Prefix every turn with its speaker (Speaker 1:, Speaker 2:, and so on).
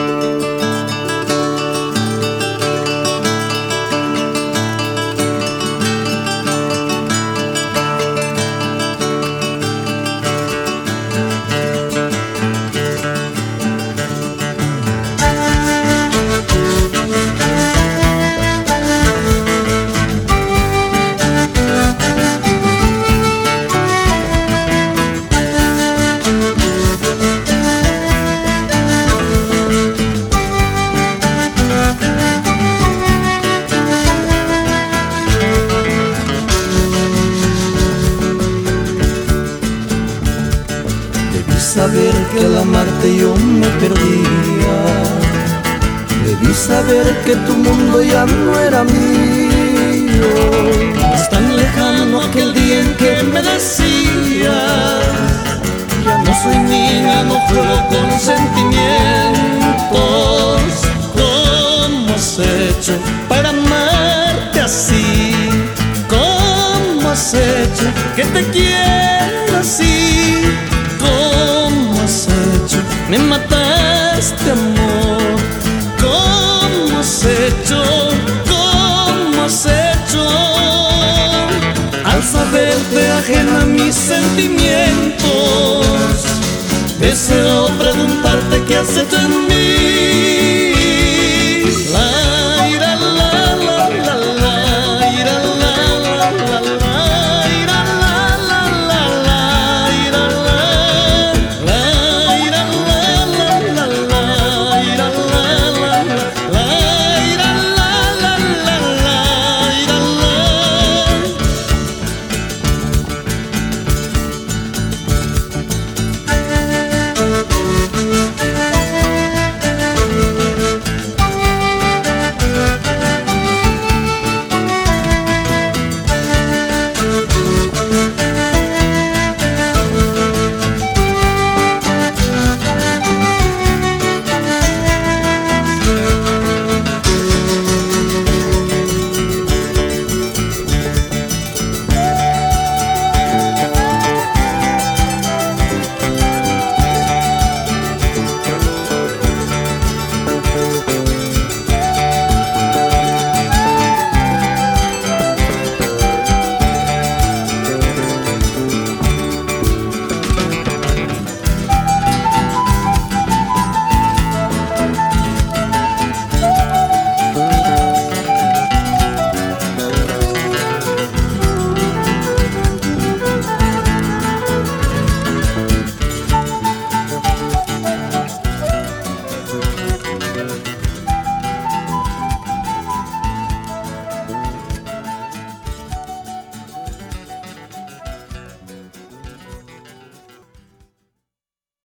Speaker 1: Saber que al amarte yo me perdía, debí saber que tu mundo ya no era mío.
Speaker 2: Es tan lejano aquel día en que me decías: ya no soy niña, no juego con sentimientos. ¿Cómo has hecho para amarte así? ¿Cómo has hecho que te quiera así? ¿Cómo has hecho? Me mataste, amor. ¿Cómo has hecho? ¿Cómo has hecho? Al saberte ajena a mis sentimientos, deseo preguntarte qué has hecho en